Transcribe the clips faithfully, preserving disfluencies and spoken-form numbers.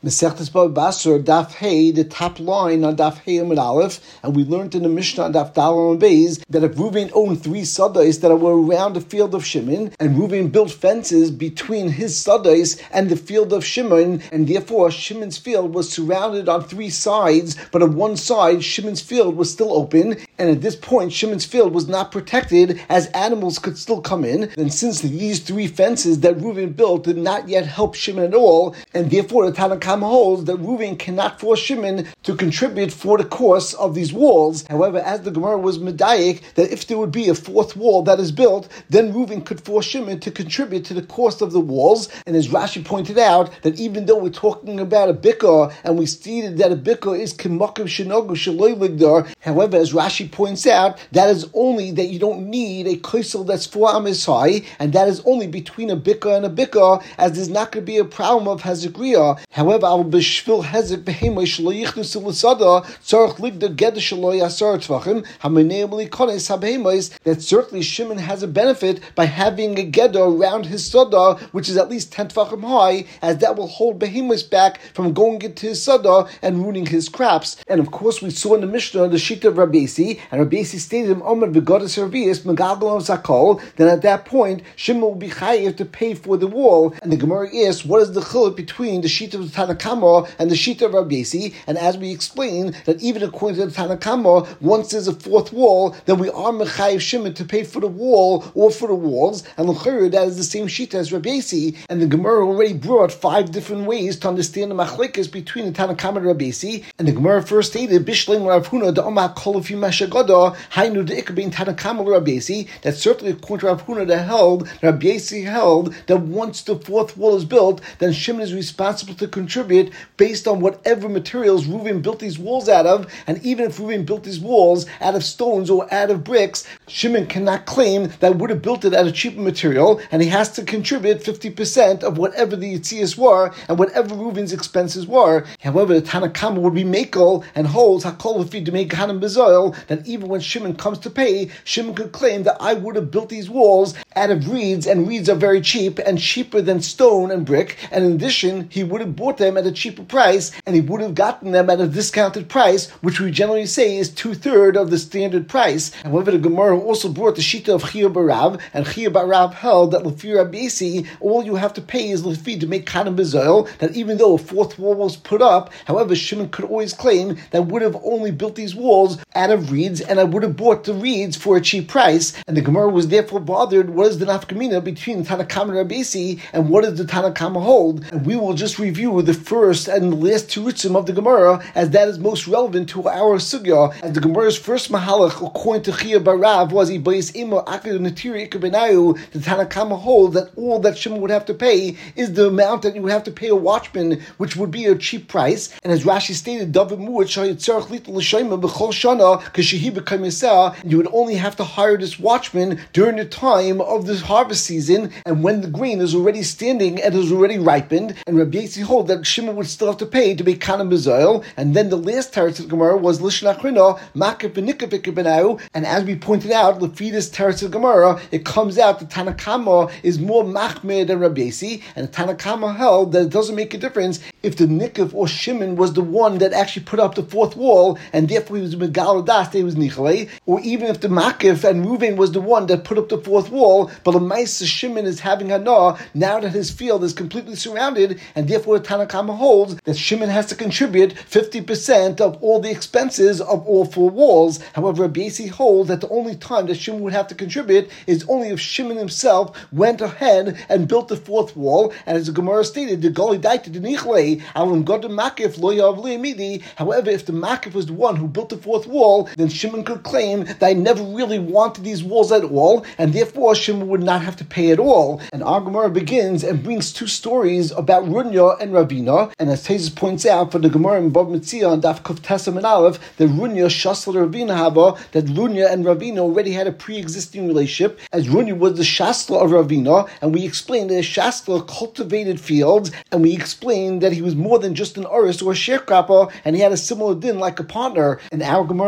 Mesechtes Bava Basra, Daf Hey, the top line on Daf Hey Amud Aleph, and we learned in the Mishnah on Daf Daled Amud Beis that if Reuven owned three sadais that were around the field of Shimon, and Reuven built fences between his sadais and the field of Shimon, and therefore Shimon's field was surrounded on three sides, but on one side Shimon's field was still open, and at this point Shimon's field was not protected as animals could still come in, then since these three fences that Reuven built did not yet help Shimon at all, and therefore the Tanna Kamma holds that Reuven cannot force Shimon to contribute for the cost of these walls. However, as the Gemara was medayik, that if there would be a fourth wall that is built, then Reuven could force Shimon to contribute to the cost of the walls. And as Rashi pointed out, that even though we're talking about a bikkur, and we stated that a bikkur is kimakim shenogu shaloi ligdar, however, as Rashi points out, that is only that you don't need a kaisel that's four amas high, and that is only between a bikkur and a bikkur, as there's not going to be a problem of hazikriya. However, I will b'shvil hezek behemay shlo yichnu silasada tzarich ligdar geder shlo yasar tvachim hamanei kones habehemais, that certainly Shimon has a benefit by having a geder around his sada, which is at least ten tvachim high, as that will hold behemais back from going into his sada and ruining his crops. And of course, we saw in the Mishnah the sheet of Rabbi Yossi, and Rabbi Yossi stated in Omer v'godas Ravius megalgal zakol. Then at that point, Shimon will be chayiv to pay for the wall. And the Gemara asks, what is the chiluk between the sheet of the Tanna Kamma and the sheet of Rabbi Yossi? And as we explained, that even according to the Tanna Kamma, once there's a fourth wall, then we are mechayiv Shimon to pay for the wall or for the walls. And l'chayr, that is the same sheet as Rabbi Yossi. And the Gemara already brought five different ways to understand the machlekes between the Tanna Kamma and Rabbi Yossi. And the Gemara first stated, Bishleim Rav Huna the Omar Kolofi Mashagada Hainu the Ikabin Tanna Kamma Rabbi Yossi. That certainly according to Rav Huna that held, Rabbi Yossi held that once the fourth wall is built, then Shimon is responsible to contribute based on whatever materials Reuven built these walls out of. And even if Reuven built these walls out of stones or out of bricks, Shimon cannot claim that would have built it out of cheaper material, and he has to contribute fifty percent of whatever the yitzias were and whatever Reuven's expenses were. However, the Tanna Kamma would be makel and holds hakol v'fi demei kahanim bezoil, that even when Shimon comes to pay, Shimon could claim that I would have built these walls out of reeds, and reeds are very cheap and cheaper than stone and brick, and in addition, he would have bought them at a cheaper price, and he would have gotten them at a discounted price, which we generally say is two-thirds of the standard price. However, the Gemara also brought the shita of Chia Barav, and Chia Barav held that Lefi Rabbi Yossi, all you have to pay is Lefi to make kahanim bezoil, that even though a fourth wall was put up, however, Shimon could always claim that would have only built these walls out of reeds, and I would have bought the reeds for a cheap price. And the Gemara was therefore bothered, what is the nafkamina between the Tanna Kamma and Rabbi Yossi, and what does the Tanna Kamma hold? And we will just review the first and the last two ritzim of the Gemara, as that is most relevant to our sugya. As the Gemara's first mahalach, according to Chia Barav, was Ibayis Imo Akid Natiri Ikabenayu, the Tanna Kamma holds that all that Shimon would have to pay is the amount that you would have to pay a watchman, which would be a cheap price. And as Rashi stated, David Muad Shayitzarach Little Shayma B'chol Shana Kashihi B'Kamisah, you would only have to hire this watchman during the time of the harvest season, and when the grain is already standing and is already ripened. And Rabbi Yossi hold that Shimon would still have to pay to make kahanim bezoil. And then the last teretz of the Gemara was Lishna Achrina Makif B'Nikaf Ikabenau. And as we pointed out, Lefidas teretz of the Gemara, it comes out that Tanna Kamma is more machmir than Rabbi Yossi, and Tanna Kamma held that it doesn't make a difference if the Nikaf or Shimon was the one that actually put up the fourth wall, and therefore he was Megal Das, he was Nichalei, or even if the Makif and Reuven was the one that put up the fourth wall, but the Maisa Shimon is having Hana now that his field is completely surrounded, and therefore the Tanna Kamma holds that Shimon has to contribute fifty percent of all the expenses of all four walls. However, Rabbi Yossi holds that the only time that Shimon would have to contribute is only if Shimon himself went ahead and built the fourth wall, and as the Gemara stated, the Goli Daita the Nichlei, Alam Godem Makif Lo Yav Li Amidi. However, if the Makif was the one who built the fourth wall, then Shimon could claim that I never really wanted these walls at all, and therefore Shimon would not have to pay at all. And our Gemara begins and brings two stories about Runya and Ravina, and as Tezes points out for the Gemara in Bava Metzia on Daf Kuf Tesam and Aleph, that Runya Shasla Ravina Haba, that Runya and Ravina already had a pre-existing relationship, as Runya was the Shasla of Ravina, and we explained that Shasla cultivated fields, and we explained that he was more than just an Oris or a sharecropper, and he had a similar din like a partner. And our Gemara begins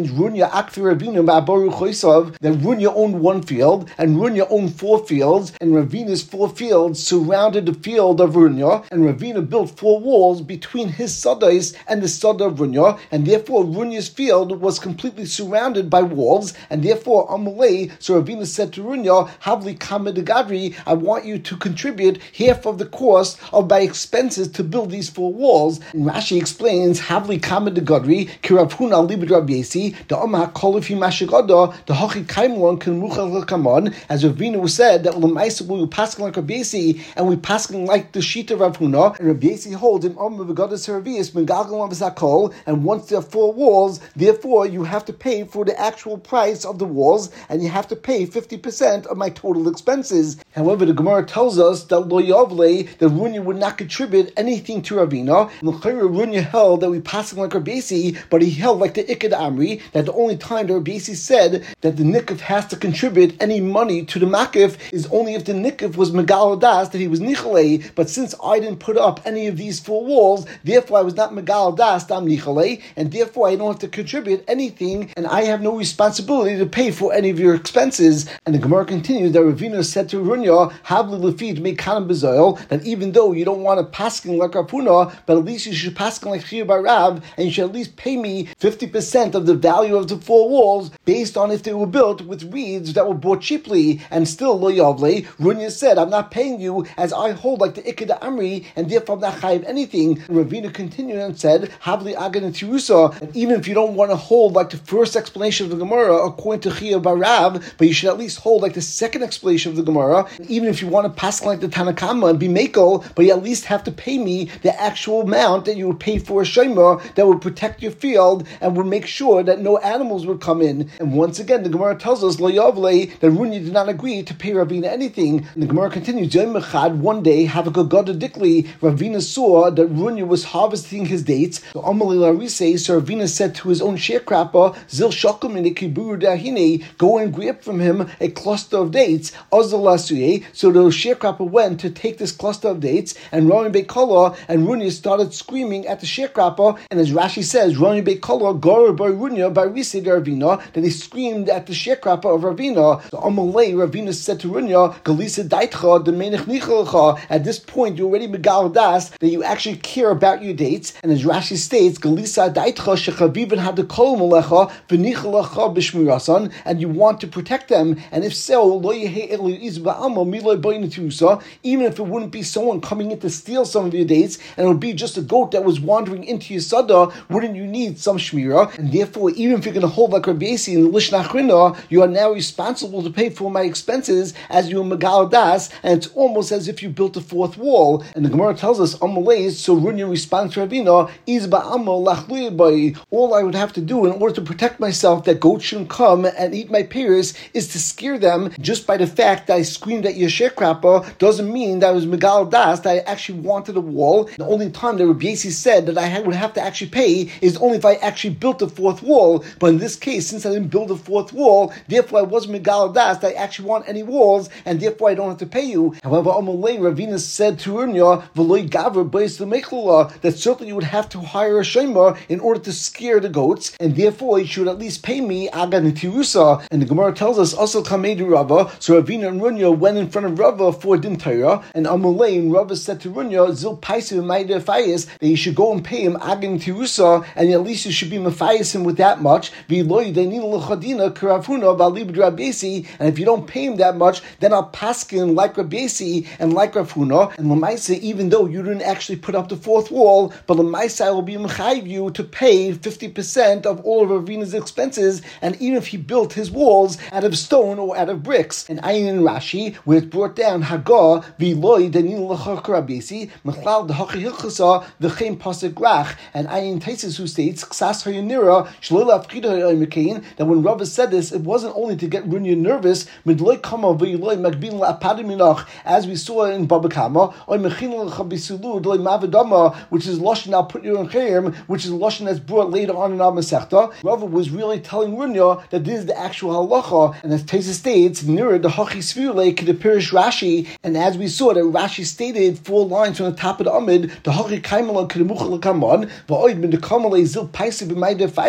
explains Runya Akfi Ravina Ba'abaru Choisav that Runya owned one field and Runya owned four fields, and Ravina's four fields surrounded the field of Runya, and Ravina built four walls between his sadais and the sada of Runya, and therefore Runya's field was completely surrounded by walls, and therefore Amalei, so Ravina said to Runya, Havli Kama de Gadri, I want you to contribute half of the cost of my expenses to build these four walls. And Rashi explains, Havli Kama de Gadri, Kiravhuna Libid Rabiesi, the Omah Kolifi Mashigada, the Hachi Kaimlon Kenmuchal Kamon, as Ravina was said that Lamaisa will pass like Rabiesi, and we pass like the Shita Ravhuna, and Rabiesi holds in Omah Vigada Servius, Mengagal Zakol, and once there are four walls, therefore you have to pay for the actual price of the walls, and you have to pay fifty percent of my total expenses. However, the Gemara tells us that Lo Yavle, that Runya would not contribute anything to Ravina. Runya held that we pass like Rabiesi, but he held like the Ikad Amri, that the only time that Rabiesi said that the Nikif has to contribute any money to the Makif is only if the Nikif was Megal Das, that he was Nichalei, but since I didn't put up any of these four walls, therefore I was not Megal Das, Dam Nichalei, and therefore I don't have to contribute anything, and I have no responsibility to pay for any of your expenses. And the Gemara continues that Ravina said to Runya, Havli Lefid Mekanam Bezoil, that even though you don't want to paskin like Rapuna, but at least you should paskin like Chiyah Barav, and you should at least pay me fifty percent of the value of the four walls based on if they were built with reeds that were bought cheaply. And still, Lo Yavle, Runya said, I'm not paying you as I hold like the Ikeda Amri, and therefore I'm not chayiv anything. And Ravina continued and said, Havli Agan and Tirusa, and even if you don't want to hold like the first explanation of the Gemara according to Chiyah Barav, but you should at least hold like the second explanation of the Gemara, and even if you want to pass like the Tanakama and be Mekel, but you at least have to pay me the actual amount that you would pay for a Shema that would protect your field and would make sure that no animals would come in. And once again, the Gemara tells us, Lo Yavle, that Runya did not agree to pay Ravina anything. And the Gemara continues, Yom Echad, one day, Havakagoda Dikli, Ravina saw that Runya was harvesting his dates. So Amalei Larise, so Ravina said to his own sharecropper, Zil Shokum in the Kiburu Dahine, go and grab from him a cluster of dates. Azalasuye, so the sharecropper went to take this cluster of dates, and Rami Bekola and Runya started screaming at the sharecropper, and as Rashi says, Rami Bekola, Gor by Runya, by Rise Ravina, that he screamed at the sharecropper of Ravina. So Amalei, Ravina said to Runya, Galisa Daitcha, the Menech Nichalcha, at this point you already Megal Das, that you actually care about your dates, and as Rashi states, Galisa Daitcha, Shechavivin had the Kol Malecha, V'Nichalacha B'Shmirasan, and you want to protect them, and if so, Lo Yehe Elu Iz Ba'amo Miloi Boinatusa, even if it wouldn't be someone coming in to steal some of your dates, and it would be just a goat that was wandering into your sada, wouldn't you need some shmira? And therefore, even if you're going to hold like Rabbi Yasi in the Lishna Achrina, you are now responsible to pay for my expenses as you Megal Das, and it's almost as if you built a fourth wall. And the Gemara tells us, Amalei, so Runya responds to Ravina, Iz Ba'amo Lachli Bai. All I would have to do in order to protect myself that goats shouldn't come and eat my pears is to scare them. Just by the fact that I screamed at your sharecropper doesn't mean that I was Megal Das, that I actually wanted a wall. The only time that Rabbi Yasi said that I would have to actually pay is only if I actually built a fourth wall. But in this case, since I didn't build a fourth wall, therefore I wasn't Megal Das, that I actually want any walls, and therefore I don't have to pay you. However, Amalei, Ravina said to Runya, V'loi Gaver Beis L'Mechlula, that certainly you would have to hire a Shema in order to scare the goats, and therefore you should at least pay me Agan Tirusa. And the Gemara tells us, also Kamedu Rava, so Ravina and Runya went in front of Rava for Din Torah, and Amalei and Rava said to Runya, Zil Paisiv Maida Fayis, that you should go and pay him Agan Tirusa, and at least you should be Mafayis him with that much. V'loi Dainil L'Chadina Karavhuna Ba'alibid Rabbi Yasi, and if you don't pay him that much, then I'll paskin like Rabbi Yasi and like Rav Huna, and Lamaisa, even though you didn't actually put up the fourth wall, but Lamaisa I will be mechayiv you to pay fifty percent of all of Ravina's expenses, and even if he built his walls out of stone or out of bricks. And Ayin and Rashi, where it's brought down Hagar V'loi Dainil L'Chadina Rabbi Yasi, Mechlal D'Hachi Hilchasa V'chein Pasuk Rach, and Ayin Taisis who states Ksas Hayanira Shlil Afkida Mekain, that when Rava said this, it wasn't only to get Runya nervous, Midloi Kama V'loi Magbin La'apadiminach, as we saw in Baba Kama, or Mechin L'Chabisilu D'loi Mavadama, which is Lashon I'll put you in Chayim, which is Lashon that's brought later on in our Masechta. Rava was really telling Runya that this is the actual halacha, and as Taisa states, nearer the Hachi Svirle to the Pirish Rashi, and as we saw that Rashi stated four lines from the top of the Amid, the Hachi Kaimalon Kedemuchel Kamon, Va'oid Min the Kamalei Zil Paisiv B'Maida Fayis,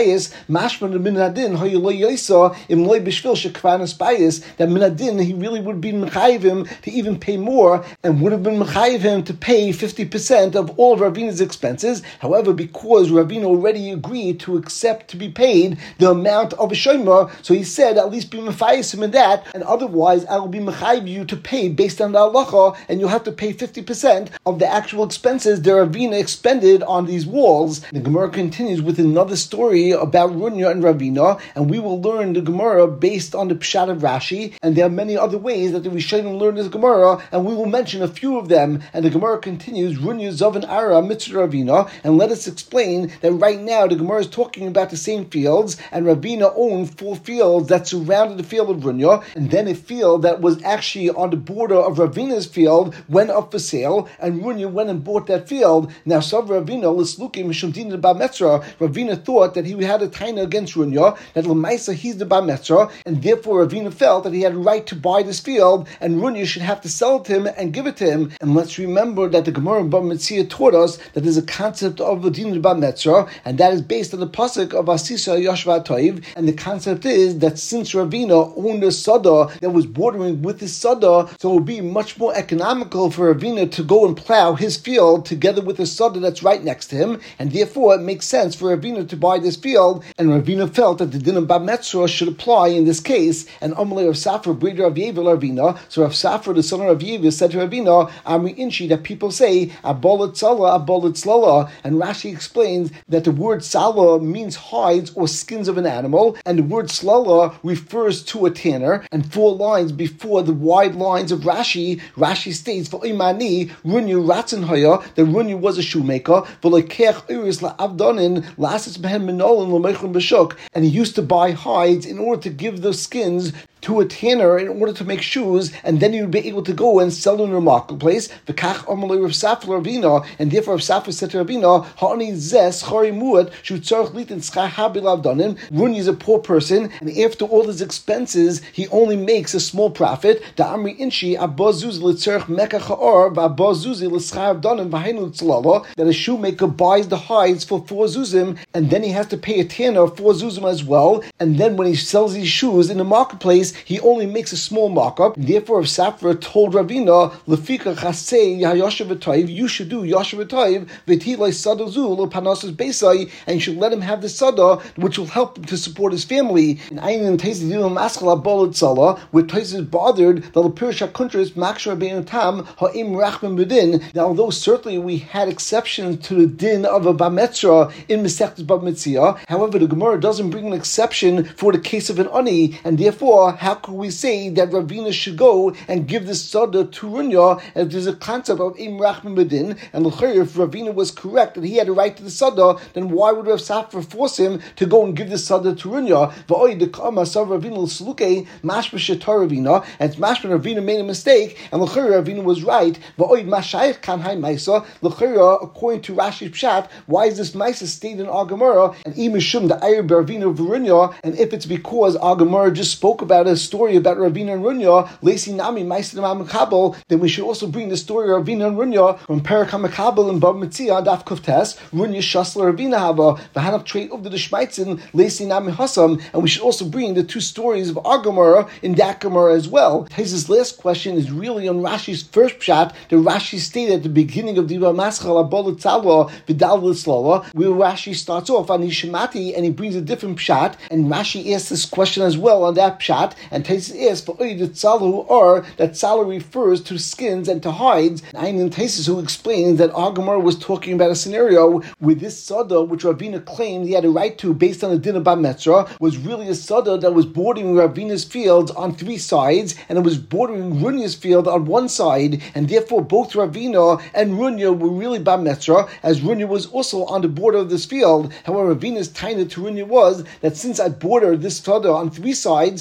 mashman minadin hayulay yisa imloy bishvil shekvanas bayis, that minadin he really would be mechayiv him to even pay more, and would have been mechayiv him to pay fifty percent of all of Ravina's expenses. However, because Ravina already agreed to accept to be paid the amount of a shomer, so he said, at least be mefayis him in that, and otherwise I will be mechayiv you to pay based on the halacha, and you'll have to pay fifty percent of the actual expenses that Ravina expended on these walls. The Gemara continues with another story about Runya and Ravina, and we will learn the Gemara based on the Pshat of Rashi, and there are many other ways that the Rishonim learn this Gemara, and we will mention a few of them. And the Gemara continues, Runya Zavan Ara Mitzvah Ravina, and let us explain that right now the Gemara is talking about the same fields, and Ravina owned four fields that surrounded the field of Runya, and then a field that was actually on the border of Ravina's field went up for sale, and Runya went and bought that field. Now, Sav Ravina, Lislukim, Mishumdin Ba Metzra, Ravina thought that he had a taina against Runya, that Lamaisa he's the Ba Metzra, and therefore Ravina felt that he had a right to buy this field, and Runya should have to sell it to him and give it to him. And let's remember that the Gemara in Bava Metzia taught us that there's a concept of Adin Ba Metzra, and that is based on the pasuk of Asisa Yashva Toiv, and the concept is that since Ravina owned a sada that was bordering with his sada, so it would be much more economical for Ravina to go and plow his field together with the sada that's right next to him, and therefore it makes sense for Ravina to buy this field, and Ravina felt that the din of Ba Metzra should apply in this case. And Amalei Rav Safra, brother of Yevel Ravina, so Rav Safra, the son of Yevel, said to Ravina, Amri Inshi, that people say Abolat Sala, Abolat Slala, and Rashi explains that the word Sala means hides or skins of an animal, and the word Slala refers to a tanner. And four lines before the wide lines of Rashi, Rashi states, V'imani Runya Ratzin Haya, that Runya was a shoemaker, V'lekech Iris la'avdonin la'asis behem minolin l'meichun b'shuk, and he used to buy hides in order to give those skins to a tanner in order to make shoes, and then he would be able to go and sell them in the marketplace. V'kach amalei Rav Safra Ravina, and therefore Rav Safra said to Ravina, Ha'ani zeh schari muad shu tzarich litin schar habil avdonim. Runya is a poor person, and after all his expenses, he only makes a small profit. Da amri inshi abba zuzi l'tzarich mekach ha'or v'abba zuzi l'schar avdonim v'hainu tzlala, that a shoemaker buys the hides for four zuzim, and then he has to pay a tanner four zuzim as well, and then when he sells these shoes in the marketplace, he only makes a small markup. Therefore, if Safra told Ravina, Lefika chasei yashav v'toiv, you should do yashav v'toiv v'tilai sada zul panasas beisai, and you should let him have the sada, which will help him to support his family. And Ayin Taisis Dilam Askala Bolat Sala, where Taisis is bothered that Lapirish Hakuntris Makshar Bein Tam Ha'im Rachman Bedin. Now, although certainly we had exceptions to the din of a Ba Metzra in Masechtas Bava Metzia, however, the Gemara doesn't bring an exception for the case of an ani, and therefore, how could we say that Ravina should go and give this sada to Runya, if there's a concept of Im Rachman Bedin, and if Ravina was correct that he had a right to the sada, then why would Rav Safra force him to go and give the sada to Runya? V'oi dekama sav Ravina l'sluke mashma shetar Ravina, and it's mashma Ravina made a mistake, and l'chayr Ravina was right. V'oi mashayich kan hai maisa, l'chayr according to Rashi's pshat, why is this maisa stated in our Gemara, and imishum the ayir Ravina v'Runya, and if it's because our Gemara just spoke about a story about Ravina and Runya, Lesi Nami Ma'asid HaMakabel, then we should also bring the story of Ravina and Runya from Perak HaMakabel and Bava Metzia Daf Kuftes. Runya Shasla Ravina Hava V'Hanaf Trei Uvda the Shmaitzin Lesi Nami Hasam, and we should also bring the two stories of our Gemara in that Gemara as well. His last question is really on Rashi's first pshat that Rashi stated at the beginning of Diva Maschal Abolat Tzala V'Dal L'Slala, where Rashi starts off on Yishmati and he brings a different pshat, and Rashi asks this question as well on that pshat, and Taisus asks for Oid Tzalu, or that Tzala refers to skins and to hides. And Ayin Taisus who explains that our Gemara was talking about a scenario where this sada, which Ravina claimed he had a right to based on the din of Ba Metzra, was really a sada that was bordering Ravina's fields on three sides, and it was bordering Runya's field on one side, and therefore both Ravina and Runya were really Ba Metzra, as Runya was also on the border of this field. However, Ravina's taina to Runya was that since I bordered this sada on three sides, therefore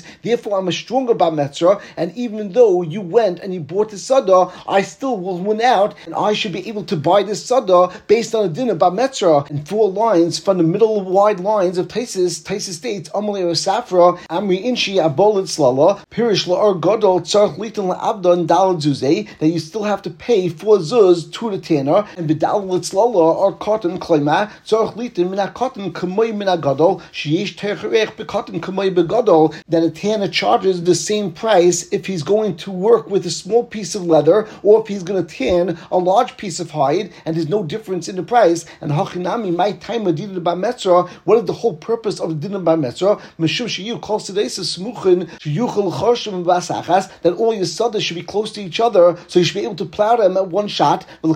therefore I'm a stronger bar metzora, and even though you went and you bought the sada, I still will win out, and I should be able to buy this sada based on a din of bar metzora. And four lines from the middle wide lines of Taisis, Taisis states, Amalei Safra, Amri Inshi, Abolit Slala, Pirish La'ar Gadol, Tzarch Litan La'abdan, Dalad Zuzeh, that you still have to pay four zuz to the tanner, and Bidal Litzlala, or cotton, Klima, Tzarch Litan, Mina cotton, Kamoy Mina Gadol, Shiesh Terech Bekotton, Kamoy Begadol, that a tanner charges the same price if he's going to work with a small piece of leather, or if he's going to tan a large piece of hide, and there's no difference in the price. And Hachinami, my time of Din Bar Metzora, what is the whole purpose of the Din Bar Metzora? Meshum Shiyu calls today Smuchin, Shiyuchel Choshim Basachas, that all your sadas should be close to each other, so you should be able to plow them at one shot. And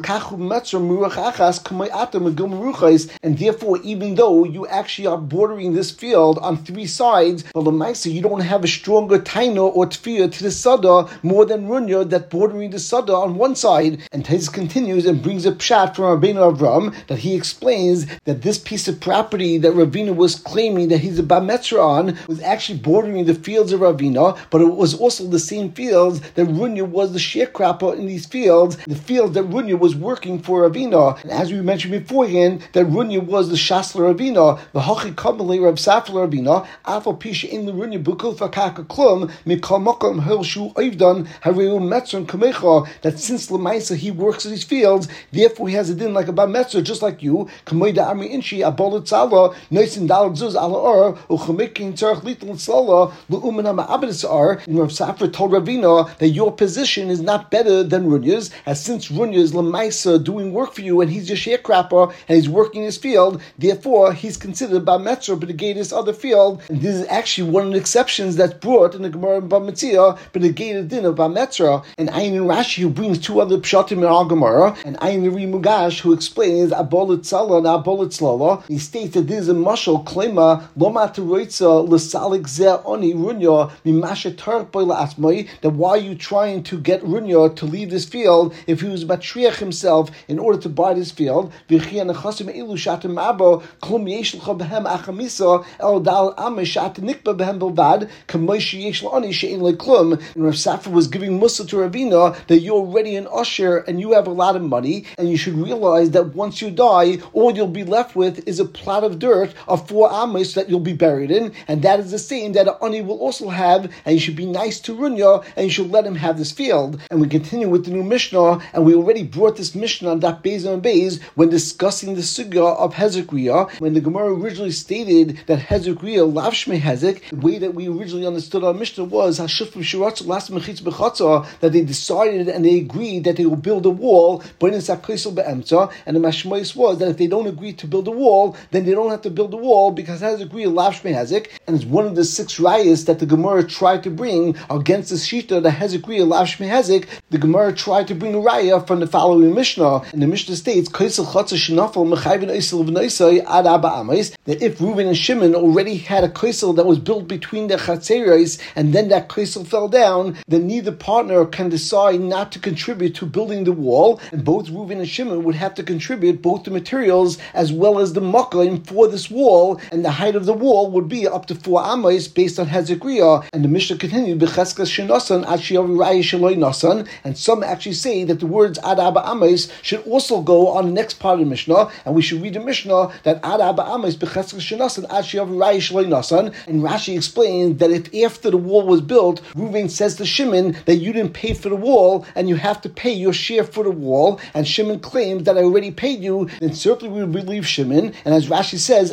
therefore, even though you actually are bordering this field on three sides, well, the Maisa, you don't have a stronger taino or tfiyah to the sada more than Runya that bordering the sada on one side. And Taiz continues and brings a pshat from Rabbeinu Avram that he explains that this piece of property that Ravina was claiming that he's a bar metzora on was actually bordering the fields of Ravina, but it was also the same fields that Runya was the sharecropper in these fields, the fields that Runya was working for Ravina. And as we mentioned beforehand, that Runya was the Shasla Ravina, the Hachi Kamalei Rav Safla Ravina, Afal Pisha in the Runya Bukul Fakaka Klum, Mikal Makam Helshu Oivdan, Hareu Metzron Kamecha, that since Lamaisa he works in these fields, therefore he has a din like a bar metzora, just like you. Kamoida Amri Inshi, Abolit Tzala, Noisin Dalad Zuz Ala Or, Uchamikin Tzarch Litan Tzala, Lu'umana Ma'abedis Ar, and Rav Safra told Ravina that your position is not better than Runya's, as since Runya is Lamaisa doing work for you, and he's just sharecropper, and he's working his field, therefore he's considered bar metzora, but negate this other field. And this is actually one of the exceptions that's brought in the Gemara Bar Metzia, but negated din of bar metzora. And Ayin Rashi, who brings two other pshatim in our Gemara, and Ayin Ri Mugash, who explains Abolit Tzala and Abolit Slala. He states that this is a mashal klema Loma Teroitza L'Salik Zeh Oni Runya Mimasha Tark Boy La'atmoi, that why are you trying to get Runya to leave this field if he was matriach himself in order to buy this field? V'chia nechasim elu shatem abo klum yesh l'cha behem achamisa el dal amish shat nikba behem belvad kamoy sheyesh l'ani she'in le'klum. And Rav Safra was giving musa to Ravina that you're already an usher and you have a lot of money, and you should realize that once you die, all you'll be left with is a plot of dirt of four amos that you'll be buried in, and that is the same that an ani will also have, and you should be nice to Runya, and you should let him have this field. And we continue with the new Mishnah, and we already brought this Mishnah on that Beis and Beis when discussing the sugya of Hezekriya, when the Gemara originally stated that Hezekriya lav shmei Hezek. The way that we originally understood our Mishnah was Hashufim Shiratz last mechitz b'chatza, that they decided and they agreed that they will build a wall, but in Sakrisel be'emtza, and the Mashmois was that if they don't agree to build a wall, then they don't have to build a wall because Hezekriya lav shmei Hezek, and it's one of the six rayas that the Gemara tried to bring against the shita the Hezekriya lav shmei Hezek. The Gemara tried to bring a raya from the following Mishnah, and the Mishnah states Kaisel Chatza Shinafal Mechayvin Eisel V'Noisai Ad Abba Amais, that if Reuven and Shimon already had a kaisel that was built between their chatzeros, and then that kaisel fell down, then neither partner can decide not to contribute to building the wall, and both Reuven and Shimon would have to contribute both the materials as well as the makkah for this wall, and the height of the wall would be up to four amos based on Hezekriya. And the Mishnah continued B'cheskas Shenosan Ad Sheyavi Raya Sheloi Nasan, and some actually say that the words Ad Abba Amos should also go on the next part of the Mishnah, and we should read the Mishnah that Ad Abba Amos B'cheskas Shenosan Ad Sheyavi Raya Sheloi Nasan. And Rashi explained that if after the wall was built, Reuven says to Shimon that you didn't pay for the wall and you have to pay your share for the wall, and Shimon claims that I already paid you, then certainly we would believe Shimon. And as Rashi says,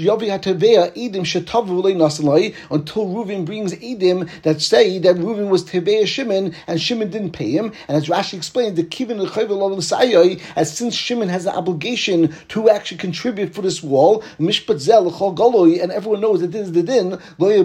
until Reuven brings Edim that say that Reuven was Teveya Shimon and Shimon didn't pay him. And as Rashi explained, the Kivin as since Shimon has the obligation to actually contribute for this wall, Mishpat Zel and everyone knows that this is the din,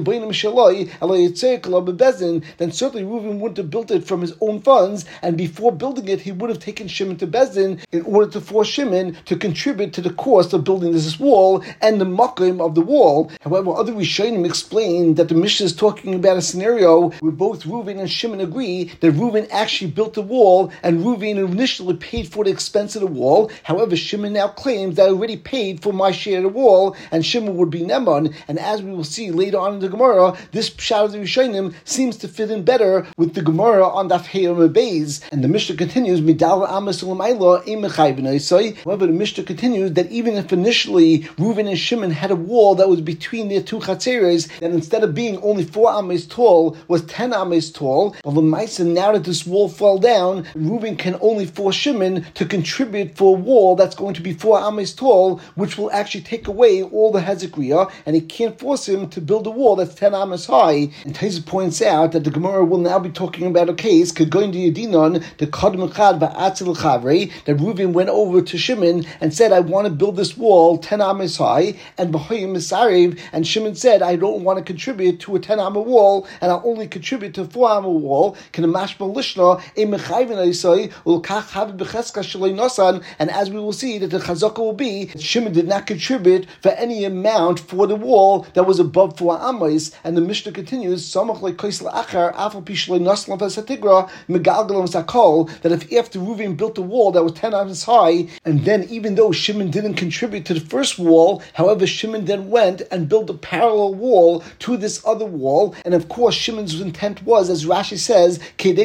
then certainly Reuven wouldn't have built it from his own funds, and before building it, he would have taken Shimon to Bezdin in order to force Shimon to contribute to the cost of building this wall and the makim of the wall. However, other Rishonim explain that the Mishnah is talking about a scenario where both Reuven and Shimon agree that Reuven actually built the wall, and Reuven initially paid for the expense of the wall. However, Shimon now claims that I already paid for my share of the wall, and Shimon would be Neman. And as we will see later on in the Gemara, this pshat of the Rishonim seems to fit in better with the Gemara on Daf Hey Amud Beis. And the Mishnah continues, Midal Amas Ulamayla Ein Mechayv B'Noisai. However, the Mishnah continues that even if initially Reuven and Shimon had a wall that was between their two chatzeres, that instead of being only four ames tall, was ten ames tall. Well, the Maisa, now that this wall fell down, Reuven can only force Shimon to contribute for a wall that's going to be four ames tall, which will actually take away all the Hezekriya, and he can't force him to build a wall that's ten ames high. And Taisa points out that the Gemara will now be talking about a case, Kagoin de Yedinon, the Kadm Echad Va'atzil Chavre, that Reuven went over to Shimon and said, I want to build this wall ten ames high, and B'hoyim Misarev, and Shimon said, I don't want to contribute to a ten ame wall, and I'll only contribute to a four ame wall. Can a mashma lishna a mechayvin aisai ulkach have becheska shalei nosan, and as we will see that the chazaka will be Shimon did not contribute for any amount for the wall that was above four ames. And the Mishnah continues, samach like kaisel achar afal pishlei nosan v'satigra megalgalam sakol, that if after Reuven built a wall that was ten ames high, and then even though Shimon didn't contribute to the first wall, however Shimon then went and built a parallel wall to this other wall, and of course Shimon's intent was, as Rashi says,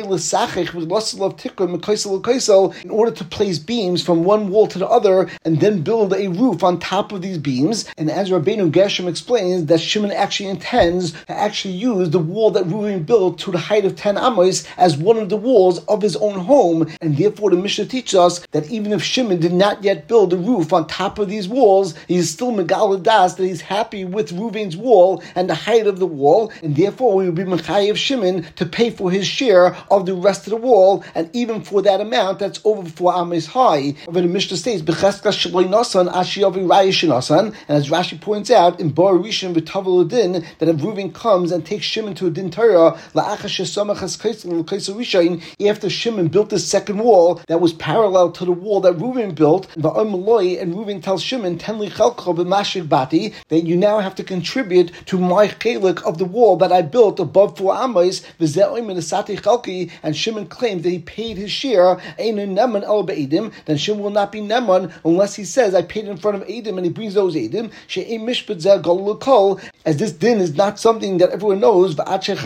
in order to place beams from one wall to the other and then build a roof on top of these beams. And as Rabbeinu Gershom explains, that Shimon actually intends to actually use the wall that Reuven built to the height of ten amos as one of the walls of his own home, and therefore the Mishnah teaches us that even if Shimon did not yet build a roof on top of these walls, he is still megal das, that he's happy with Reuven's wall and the height of the wall, and therefore we will be mechayev Shimon to pay for his share of the rest of the wall, and even for that amount that's over four ames high. But the Mishnah states, B'cheska shaloi nasan ashiyavi rayish nasan, and as Rashi points out in Bar Rishon v'Tavel Adin, that if Reuven comes and takes Shimon to a din Torah, la'achash shesamach has kaisel l'kaisel Rishon, after Shimon built the second wall that was parallel to the wall that Reuven built, v'omeloi, and Reuven tells Shimon, tenli chelko b'mashik bati, that you now have to contribute to my chelik of the wall that I built above four ames, and Shimon claimed that he paid his share, then Shimon will not be neman unless he says, I paid in front of Edom, and he brings those Edom, as this din is not something that everyone knows,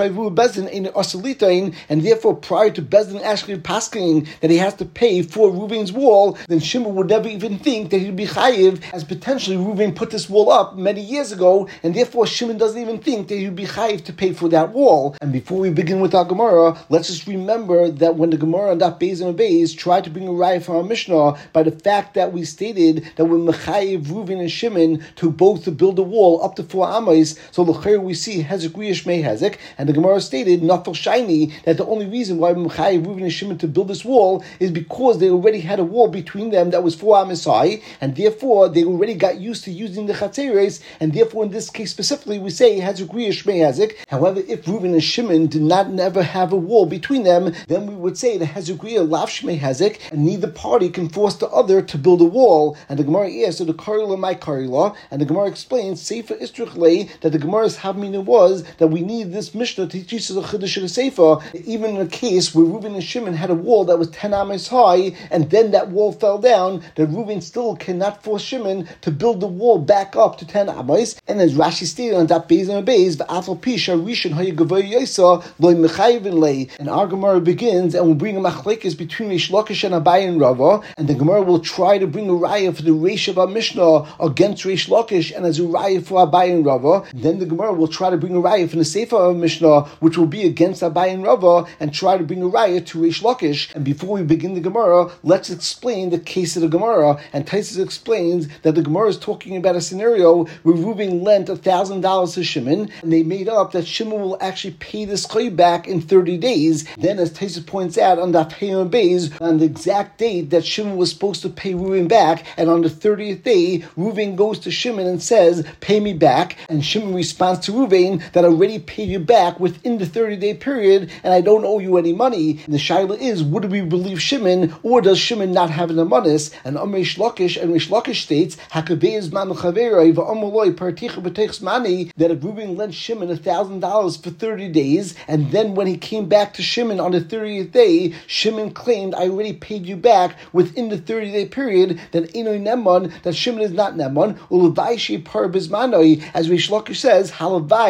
and therefore prior to Bezdin actually pasking that he has to pay for Reuven's wall, then Shimon would never even think that he'd be chayiv, as potentially Reuven put this wall up many years ago, and therefore Shimon doesn't even think that he'd be chayiv to pay for that wall. And before we begin with our Gemara, let's just remember that when the Gemara on Daf Beis and Beis tried to bring a raya from our Mishnah by the fact that we stated that we're mechayiv Reuven and Shimon to both to build a wall up to four ames, so l'chayr we see hezek riyash mei hezek, and the Gemara stated nafal shiny that the only reason why we're mechayiv Reuven and Shimon to build this wall is because they already had a wall between them that was four ames high, and therefore they already got used to using the chatzeres, and therefore in this case specifically we say hezek riyash mei hezek. However, if Reuven and Shimon did not never have a wall between them, then we would say the hezekriya lav shmei hezek, and neither party can force the other to build a wall. And the Gemara asks, so the karila my karila, and the Gemara explains Sefer Istruchle that the Gemara's havmina was that we need this Mishnah to teach us a chiddush of the Sefer, even in a case where Reuven and Shimon had a wall that was ten ames high, and then that wall fell down, that Reuven still cannot force Shimon to build the wall back up to ten ames. And as Rashi stated on that Beis and Beis, v'afal pisha rishon hayagavoy yosa loy mechayvin lei. And our Gemara begins and will bring a machlekes between Reish Lakish and Abaye and Rava, and the Gemara will try to bring a raya for the Reish of our Mishnah against Reish Lakish and as a raya for Abaye and Rava. Then the Gemara will try to bring a raya from the Sefer of Mishnah, which will be against Abaye and Rava, and try to bring a raya to Reish Lakish. And before we begin the Gemara, let's explain the case of the Gemara. And Taisus explains that the Gemara is talking about a scenario where Reuven lent a thousand dollars to Shimon, and they made up that Shimon will actually pay this choy back in thirty days. Then, as Taisus points out on that Hey Amud Beis, on the exact date that Shimon was supposed to pay Reuven back, and on the thirtieth day, Reuven goes to Shimon and says, "Pay me back," and Shimon responds to Reuven that I already paid you back within the thirty-day period, and I don't owe you any money. And the shaila is, would we believe Shimon, or does Shimon not have an amanis? And Amr Reish Lakish and Reish Lakish states, "Hakabei man chaverei va'amoloi particha b'teichs mani," that if Reuven lent Shimon a thousand dollars for thirty days, and then when he came back to Shimon on the thirtieth day, Shimon claimed, "I already paid you back within the thirty-day period," then Einoi Neman, that Shimon is not Neman, Ulavai she par bismanoi, as Reish Lakish says, Halavai, that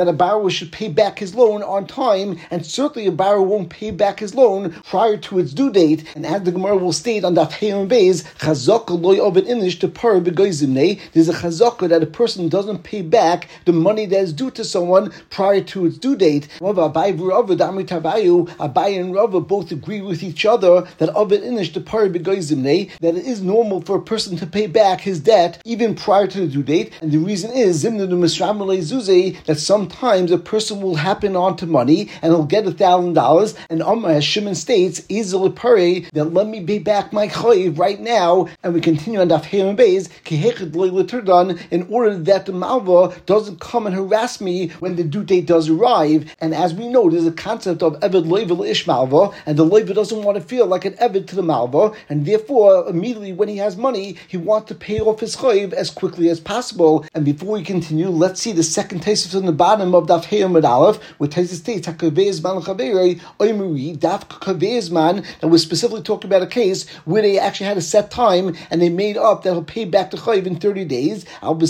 that a borrower should pay back his loan on time, and certainly a borrower won't pay back his loan prior to its due date. And as the Gemara will state on Daf Hey and Beis, chazaka loy ovid inish to par begoizimne. There's a chazaka that a person doesn't pay back the money that is due to someone prior to its due date. However, Abai v'Rava Damri Tavayu, Abai and Rava both agree with each other that ovid inish to par begoizimne, that it is normal for a person to pay back his debt even prior to the due date. And the reason is zimna du misramale zuze, that sometimes a person will happen onto money and he'll get a thousand dollars, and Amma, as Shimon states, easily pare that let me pay back my chayiv right now. And we continue on Daf Hey and Beis, in order that the malva doesn't come and harass me when the due date does arrive. And as we know, there's a concept of eved loivel ish malva, and the loiva doesn't want to feel like an eved to the malva, and therefore immediately when he has money, he wants to pay off his chayiv as quickly as possible. And before we continue, let's see the second Tosfos on the bottom of Daf Hey Amud Aleph, where Tosfos states Hakavei Zman Chaverei Oimuri Daf Hakavei Zman, that was specifically talking about a case where they actually had a set time and they made up that he'll pay back the chayiv in thirty days. However,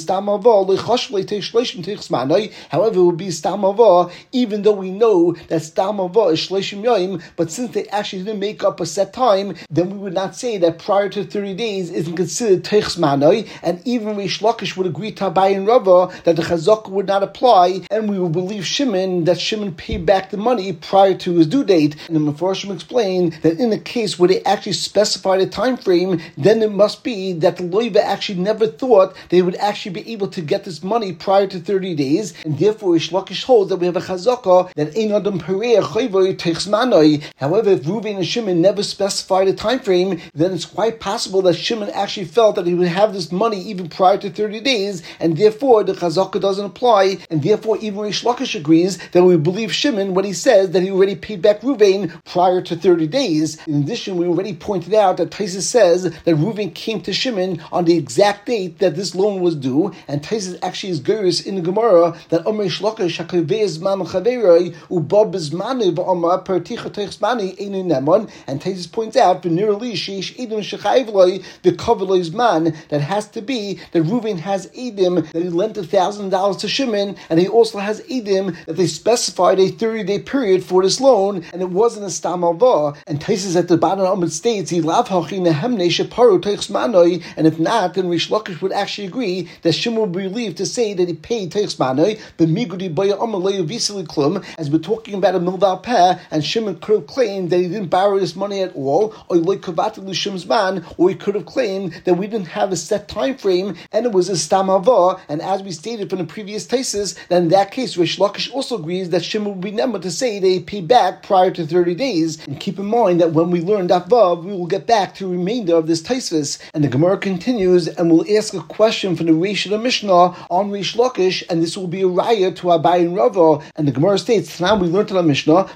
it will be stam avah, even though we know that stam avah is shleishim yoim, but since they actually didn't make up a set time, then we would not say that prior to thirty days isn't considered teichs manoi, and even Reish Lakish would agree to Abai and Rava that the chazaka would not apply, and we would believe Shimon that Shimon paid back the money prior to his due date. And the Mefarshim explained that in a case where they actually specified a time frame, then it must be that the loiva actually never thought they would actually be able to get this money prior to thirty days, and therefore Reish Lakish holds that we have a chazaka that ein adam parei chayvoi teichs manoi. However, if Reuven and Shimon never specified a time frame, then it's quite possible that Shimon actually felt that he would have this money even prior to thirty days, and therefore the chazaka doesn't apply, and therefore even Reish Lakish agrees that we believe Shimon when he says that he already paid back Reuven prior to thirty days. In addition, we already pointed out that Tosfos says that Reuven came to Shimon on the exact date that this loan was due, and Tosfos actually is gurus in the Gemara that Omer Reish Lakish Hakavei Zman Chaverei Uba B'Zmanu V'Amar Perticha Teichs Mani Einu Nemon, and Tosfos points out v'nirali sheish edom shechayv loy v'kav loy zman, that has to be that Reuven has edim that he lent a thousand dollars to Shimon, and he also has edim that they specified a thirty-day period for this loan, and it wasn't a stam alva. And Tosfos at the bottom of it states he lav hachi nehemne sheparu teichs manoi, and if not, then Reish Lakish would actually agree that Shimon would be relieved to say that he paid teichs manoi, but migudi baya amalei visili klum, as we're talking about a milval peh, and Shimon could have claimed that he didn't borrow this money at all, or like kavati l'shim's man, or he could have claimed that we didn't have a set time frame and it was a stam avah. And as we stated from the previous Tosfos, then in that case Reish Lakish also agrees that Shimon would be never to say they paid back prior to thirty days. And keep in mind that when we learn Daf Vav, we will get back to the remainder of this Tosfos. And the Gemara continues and will ask a question from the Reish of the Mishnah on Reish Lakish, and this will be a raya to Abai and Rava. And the Gemara states, now we learned in the Mishnah,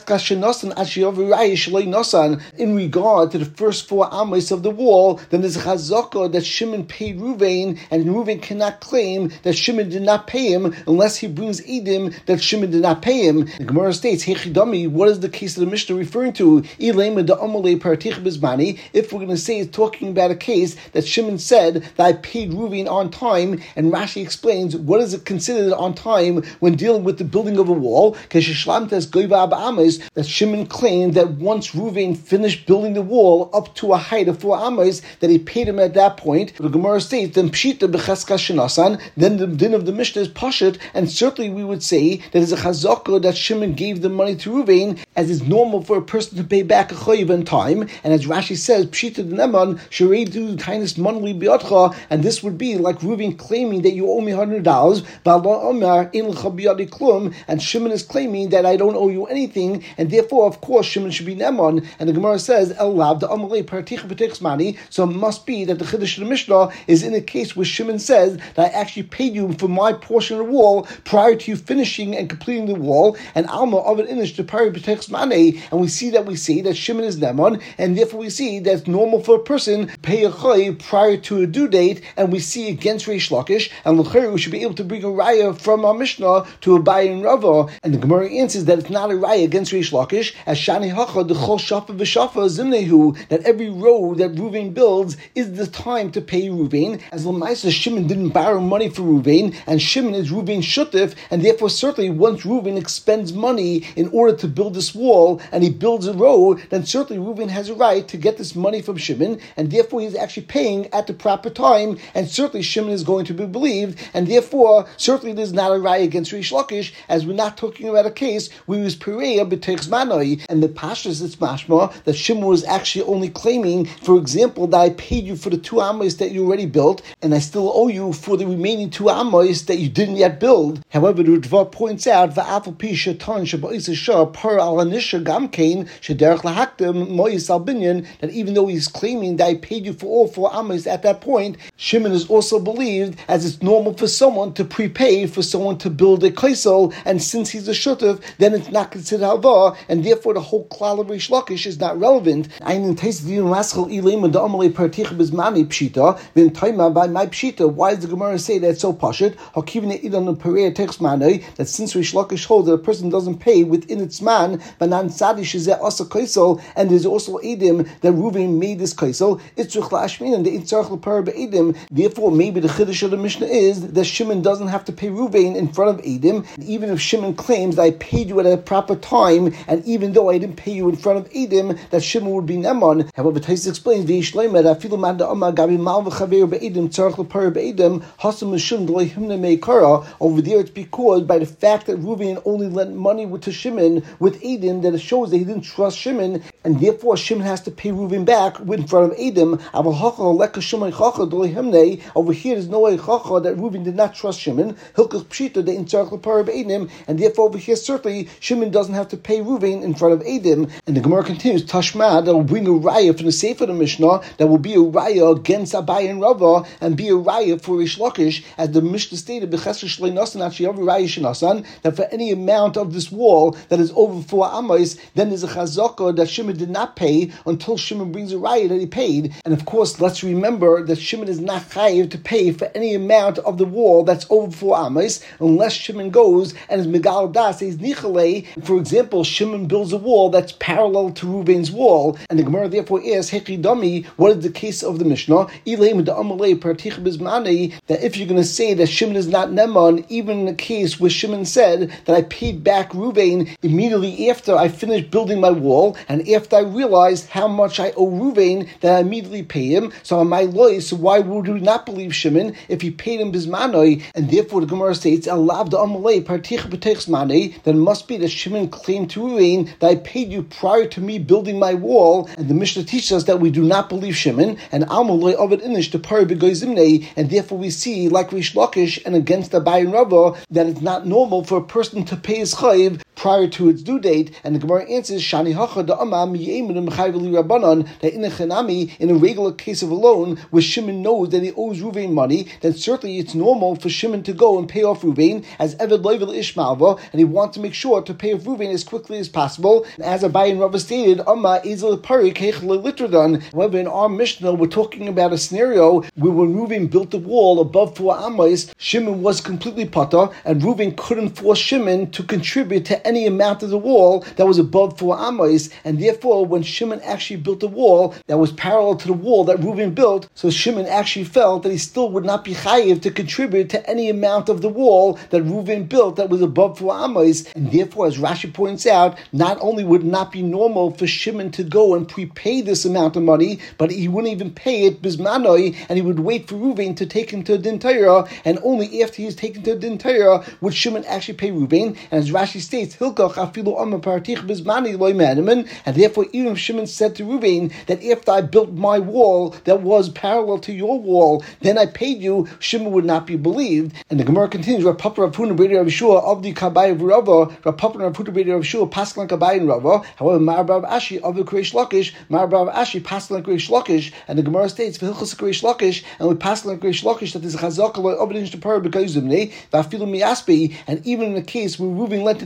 in regard to the first four amos of the wall, then there's a chazaka that Shimon paid Reuven, and Reuven cannot claim that Shimon did not pay him unless he brings edim that Shimon did not pay him. The Gemara states, Hechidami, what is the case of the Mishnah referring to? If we're going to say it's talking about a case that Shimon said that I paid Reuven on time, and Rashi explains what is it considered on time when dealing with the building of a wall, that Shimon claimed that once Reuven finished building the wall up to a height of four amos, that he paid him at that point. The Gemara states, then pshita b'cheska shenasan, then the din of the Mishnah is pashut, and certainly we would say that it's a chazaka that Shimon gave the money to Reuven, as is normal for a person to pay back a chayiv in time, and as Rashi says, pshita d'neman shereidu tainis monli biotcha, and this would be like Reuven claiming that you owe me hundred dollars, and Shimon is claiming that I don't owe you anything, and therefore, of course, Shimon should be neman. And the Gemara says, El lav the amalei particha b'teichs mani. So it must be that the chiddush of the Mishnah is in a case where Shimon says that I actually paid you for my portion of the wall prior to you finishing and completing the wall, and alma of an inish to pari b'teichs mani. And we see that we see that Shimon is neman, and therefore we see that it's normal for a person to pay a chay prior to a due date, and we see against Reish Lakish, and l'chayr we should be able to bring a raya from our Mishnah to Abai and Rava. And the Gemara answers that it's not a raya against Reish Lakish, as Shani Hacha the Chol Shafa v'Shafa Zimnehu, that every road that Reuven builds is the time to pay Reuven, as L'maisa Shimon didn't borrow money for Reuven, and Shimon is Reuven's shutif, shutuf, and therefore certainly once Reuven expends money in order to build this wall, and he builds a road, then certainly Reuven has a right to get this money from Shimon, and therefore he's actually paying at the proper time, and certainly Shimon is going to be believed, and therefore certainly there's not a right against Rish Lakish, as we're not talking about a case where he was Pereya b'teichs manoi, and the pashas it's mashma that Shimon was actually only claiming, for example, that I paid you for the two amos that you already built, and I still owe you for the remaining two amos that you didn't yet build. However, the Ritva points out va'afal pi shatan shabba'is shah par al anisha gamkein shederach lahaktem mois al binyan, that even though he's claiming that I paid you for all four amos at that point, Shimon is also believed as it's normal for someone to prepay for someone to build a kaisel, and since he's a shutuf, then it's not considered halva, and therefore the whole klal of Rish Lakish is not relevant. By my pshita, why does the Gemara say that it's so pashut? That since Rish Lakish holds that a person doesn't pay within its man, and there's also edim that Reuven made this kaisel, therefore maybe the chiddush of the Mishnah is that Shimon doesn't have to pay Reuven in front of edim, even if Shimon claims that I paid you at a proper time, and even though I didn't pay you in front of edim, that Shimon would be neman. However, Tais explains the Yishleimer that afilu man da'amar gabi mal v'chaver be'edim tzarich l'par be'edim hasam mishum d'lei himne meikara. Over there, it's because by the fact that Reuven only lent money with to Shimon with edim, that it shows that he didn't trust Shimon, and therefore Shimon has to pay Reuven back in front of edim. Over here, there's no eichacha that Reuven did not trust Shimon. Hilkach pshita de in tzarich l'par be'edim, and therefore over here certainly Shimon doesn't have to pay Reuven in front of edim. And the Gemara continues, Tashma, that will bring a raya from the Sefer of the Mishnah, that will be a raya against Abai and Rava, and be a raya for Rish Lakish, as the Mishnah stated, that for any amount of this wall that is over four amos, then there's a chazaka that Shimon did not pay until Shimon brings a raya that he paid. And of course, let's remember that Shimon is not chayiv to pay for any amount of the wall that's over four amos, unless Shimon goes and is megal das, says nichale. For example, Shimon builds a wall that's parallel to Reuven's wall, and the Gemara therefore asks, Hechidami, what is the case of the Mishnah? That if you're going to say that Shimon is not Neman, even in the case where Shimon said that I paid back Reuven immediately after I finished building my wall, and after I realized how much I owe Reuven, that I immediately pay him, so am I loy, so why would we not believe Shimon if he paid him bismanoi? And therefore the Gemara states, Alav da amalei partich b'teichs manei, that it must be that Shimon claimed to Reuven that I paid you prior to me building my wall, and the Mishnah teaches us that we do not believe Shimon, and Amalei Ovid Inish to Pari B'Goizimnei, and therefore we see, like Rish Lakish and against the Abai and Rava, that it's not normal for a person to pay his chayiv prior to its due date. And the Gemara answers, Shani Hacha Da'ama Miyemin M'chayveli Rabbanon, that in a Chanami, in a regular case of a loan, where Shimon knows that he owes Reuven money, then certainly it's normal for Shimon to go and pay off Reuven as Eved Loivel Ishmalva, and he wants to make sure to pay off Reuven as quickly as possible. And as Abai and Rava stated, Amma Ezel Pari Keich Litradan. However, in our Mishnah, we're talking about a scenario where when Reuven built the wall above four amos, Shimon was completely pata, and Reuven couldn't force Shimon to contribute to any amount of the wall that was above four amos, and therefore when Shimon actually built a wall that was parallel to the wall that Reuven built, so Shimon actually felt that he still would not be chayiv to contribute to any amount of the wall that Reuven built that was above four amos, and therefore, as Rashi points out, not only would it not be normal for Shimon to go and prepay this amount of money, but he wouldn't even pay it bismanoi, and he would wait for Reuven to take him to a din Torah, and only after he's taken to a din Torah would Shimon actually pay Reuven. And as Rashi states, Hilkach afilu amma partich bismani loy manaman, and therefore even if Shimon said to Reuven that after I built my wall that was parallel to your wall, then I paid you, Shimon would not be believed. And the Gemara continues, Rav Papa Rav Huna B'Rei Rav Yeshua of the Kabai of Rava, Rav Papa Rav Huna B'Rei Rav Yeshua Paslan Kabai and Rava. However, Ma'arav Ashi of the Krish Lakish, Ma'arav Ashi Paslan Krish Lakish, and the Gemara states V'Hilchas Krish Lakish, and we Paslan Krish Lakish that there's a chazaka loy obedin to par because of me, V'Afilu Miaspi, and even in the case where Reuven lent a thousand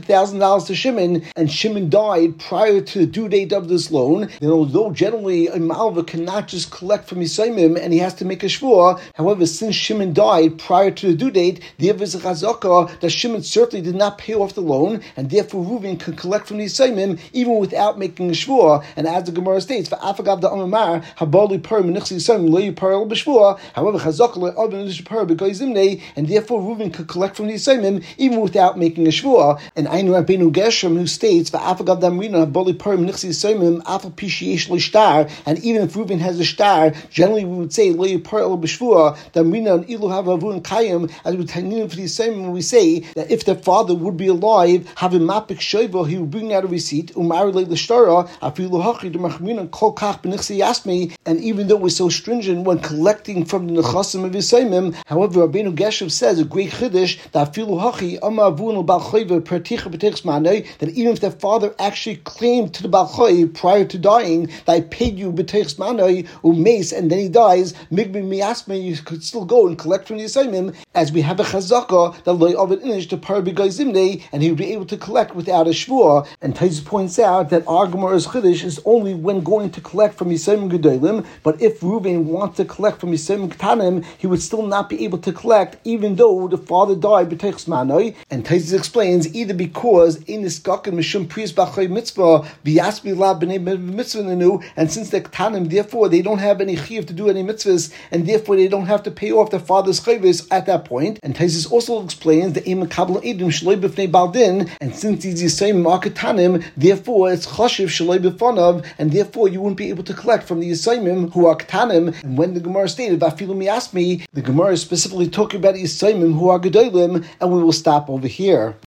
dollars to Shimon, and Shimon died prior to the due date of this loan, then although generally a Malva cannot just collect from Yisraelim and he has to make a shvua, however, since Shimon died prior to the due date, there is a chazaka that Shimon certainly did not pay off the loan, and therefore Reuven can collect from the Yisraelim even without making a shvua. And as the Gemara states, "Va'afagav da Amar habali per menichsi Yisraelim lo yipar b'shvua." However, chazaka le'avin l'shper b'goyzimnei, and therefore Reuven could collect from the Yisraelim even without making a shvua. And Ainu Rabbeinu Gershom, who states, "Va'afagav da Amrina habali per menichsi Yisraelim afal pishiesh l'shtar," and even if Reuven has a star, generally we would say lo yipar b'shvua. Da Amrina and ilu havavun kayim, as we tainin for the Yisraelim, we say that if the father would be alive, having mapik shoiva, he would bring out a receipt. Umar le l'shtara afilu hachi de machmina kol kach b'nichsi yasmi. And even though we're so stringent when collecting from the nechasim of Yisraelim, however, Rabbeinu Geshev says a great chiddush that afilu hachi amar avun bal choiva perticha b'teichs manei, that even if the father actually claimed to the bal choiv prior to dying that I paid you b'teichs manei umeis, and then he dies, migbi miyasmi, you could still go and collect from the Yisraelim, as we have a chazaka that loy ovid inish to par b'goyzimnei, and he would be able to collect without a shvua. And Taisus points out that our Gemara's chiddush is only when going to collect from Yisraelim gedolim, but if Reuven wants to collect from Yisraelim ketanim, he would still not be able to collect, even though the father died b'teichs manoi. And Taisus explains either because in this gakin mishum prius b'chay mitzvah v'yasbi la b'nei mitzvah nenu, and since they're ketanim, therefore they don't have any chiyuv to do any mitzvahs, and therefore they don't have to pay off their father's chayvis at that point. And Taisus also explains the im kabel edim shloi b'fnei baldin, and since these Yisraelim are ketanim, therefore it's chashiv shloi b'fanav, and therefore you wouldn't be able to collect from the Yisraelim who are ketanim. And when the Gemara stated vafilu miasmi, the Gemara is specifically talking about Yisraelim who are gedolim, and we will stop over here.